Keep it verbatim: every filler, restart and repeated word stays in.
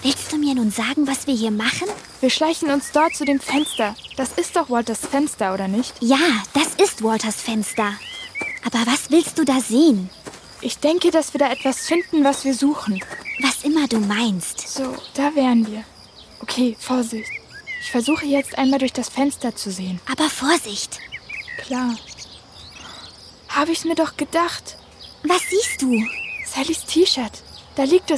Willst du mir nun sagen, was wir hier machen? Wir schleichen uns dort zu dem Fenster. Das ist doch Walters Fenster, oder nicht? Ja, das ist Walters Fenster. Aber was willst du da sehen? Ich denke, dass wir da etwas finden, was wir suchen. Was immer du meinst. So, da wären wir. Okay, Vorsicht. Ich versuche jetzt einmal durch das Fenster zu sehen. Aber Vorsicht. Klar. Habe ich's mir doch gedacht. Was siehst du? Sallys T-Shirt. Da liegt es